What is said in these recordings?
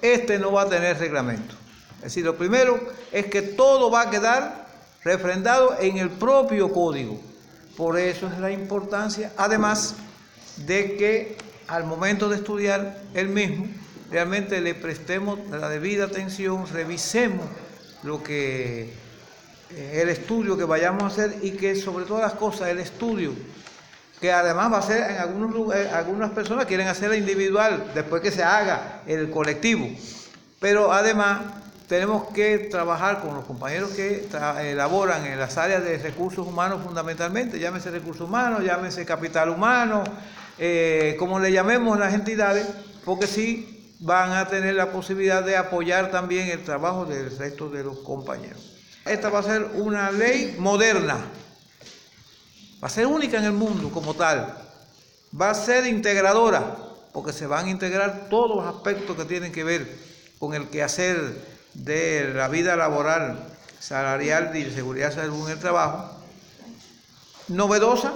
no va a tener reglamento. Es decir, lo primero es que todo va a quedar refrendado en el propio código. Por eso es la importancia, además de que al momento de estudiar el mismo, realmente le prestemos la debida atención, revisemos lo que el estudio que vayamos a hacer y que sobre todas las cosas el estudio, que además va a ser en algunos lugares, algunas personas quieren hacerlo individual después que se haga el colectivo, pero además tenemos que trabajar con los compañeros que elaboran en las áreas de recursos humanos fundamentalmente, llámese recursos humanos, llámese capital humano, como le llamemos las entidades, porque sí van a tener la posibilidad de apoyar también el trabajo del resto de los compañeros. Esta va a ser una ley moderna, va a ser única en el mundo como tal, va a ser integradora, porque se van a integrar todos los aspectos que tienen que ver con el quehacer de la vida laboral, salarial y de seguridad y salud en el trabajo. Novedosa,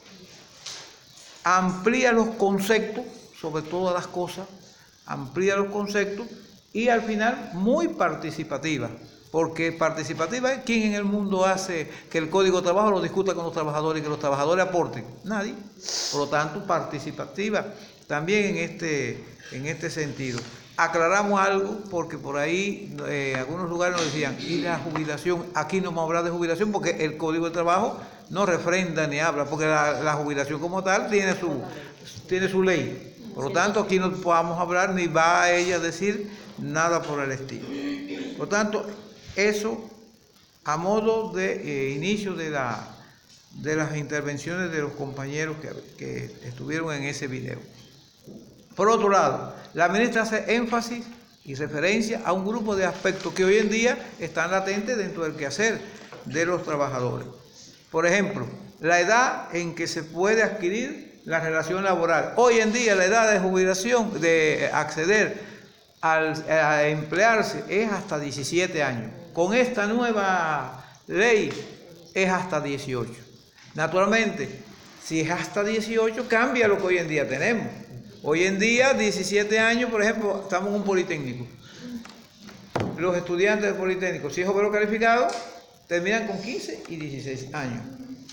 amplía los conceptos sobre todas las cosas, amplía los conceptos y al final muy participativa, porque participativa es quien en el mundo hace que el Código de Trabajo lo discuta con los trabajadores y que los trabajadores aporten. Nadie. Por lo tanto, participativa también en este sentido. Aclaramos algo porque por ahí algunos lugares nos decían, y la jubilación, aquí no vamos a hablar de jubilación porque el Código de Trabajo no refrenda ni habla, porque la jubilación como tal tiene su ley. Por lo tanto, aquí no podamos hablar ni va a ella a decir nada por el estilo. Por lo tanto, eso a modo de inicio de las intervenciones de los compañeros que estuvieron en ese video. Por otro lado, la ministra hace énfasis y referencia a un grupo de aspectos que hoy en día están latentes dentro del quehacer de los trabajadores. Por ejemplo, la edad en que se puede adquirir la relación laboral. Hoy en día la edad de jubilación, de acceder a emplearse, es hasta 17 años. Con esta nueva ley es hasta 18. Naturalmente, si es hasta 18, cambia lo que hoy en día tenemos. Hoy en día, 17 años, por ejemplo, estamos en un politécnico. Los estudiantes del politécnico, si es obrero calificado, terminan con 15 y 16 años.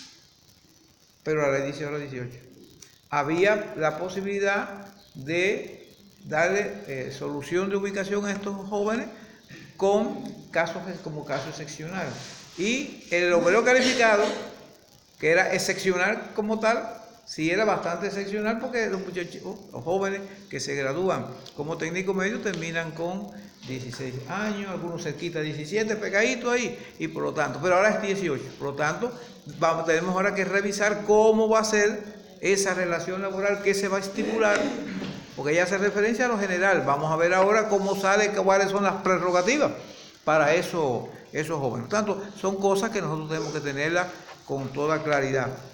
Pero la ley dice ahora 18. Había la posibilidad de darle solución de ubicación a estos jóvenes con casos como caso excepcional. Y el obrero calificado, que era excepcional como tal, sí era bastante excepcional porque los muchachos, los jóvenes que se gradúan como técnico medio terminan con 16 años, algunos cerquita 17, pegaditos ahí, y por lo tanto, pero ahora es 18, por lo tanto, tenemos ahora que revisar cómo va a ser esa relación laboral que se va a estipular, porque ya hace referencia a lo general. Vamos a ver ahora cómo sale, cuáles son las prerrogativas para esos jóvenes. Por tanto, son cosas que nosotros tenemos que tenerlas con toda claridad.